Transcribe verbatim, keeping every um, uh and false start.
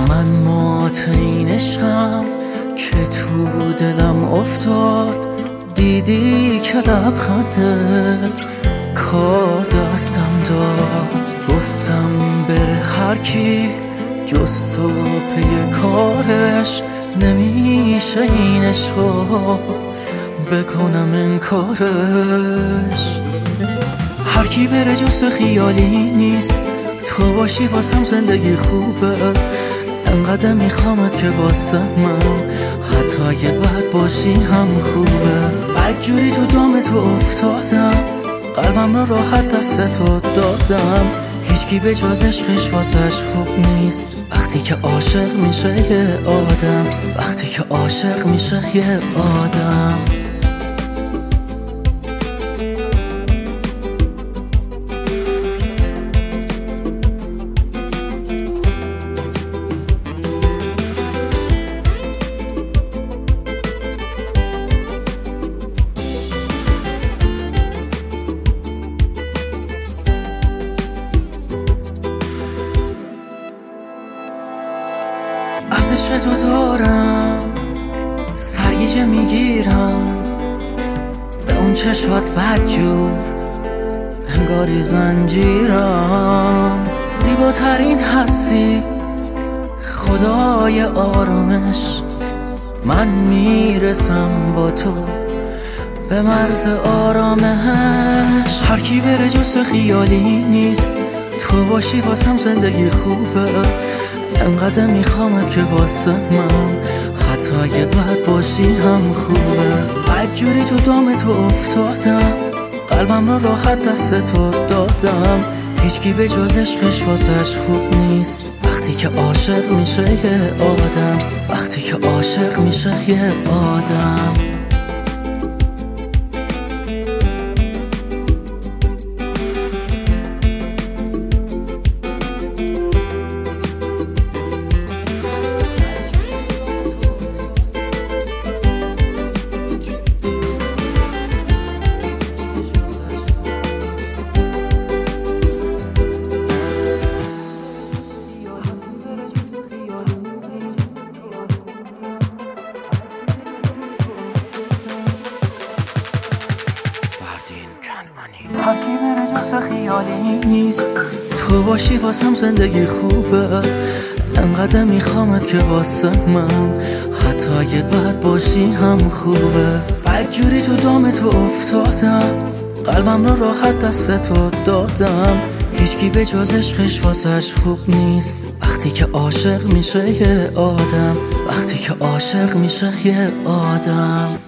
من مات این عشقم که تو دلم افتاد، دیدی که لبخندت کار دستم داد. گفتم بره هر کی جز تو پی کارش، نمیشه این عشقو بکنم انکارش. هر کی بره جز تو خیالی نیست، تو باشی واسم زندگی خوبه. انقدر میخوامت که واسه من حتی اگه بد باشی هم خوبه. بدجوری تو دام تو افتادم، قلبم رو راحت دست تو دادم. هیچکی به جز عشقش واسش خوب نیست وقتی که عاشق میشه یه آدم، وقتی که عاشق میشه یه آدم. از عشق تو دارم سرگیجه میگیرم، به اون چشمات بدجور انگاری زنجیرم. زیباترین هستی خدای آرامش، من میرسم با تو به مرز آرامش. هر کی بره جز خیالی نیست، تو باشی واسم زندگی خوبه. انقدر میخوامت که واسه من حتی اگه بد باشی هم خوبه. بدجوری تو دام تو افتادم، قلبم رو راحت دست تو دادم. هیچکی به جز عشقش واسش خوب نیست وقتی که عاشق میشه یه آدم، وقتی که عاشق میشه یه آدم. هر کی بره جز خیالی نیست، تو باشی واسم زندگی خوبه. انقدر میخوامت که واسه من حتی اگه بد باشی هم خوبه. بدجوری تو دام تو افتادم، قلبم رو راحت دست تو دادم. هیچکی به جز عشقش واسش خوب نیست وقتی که عاشق میشه یه آدم، وقتی که عاشق میشه یه آدم.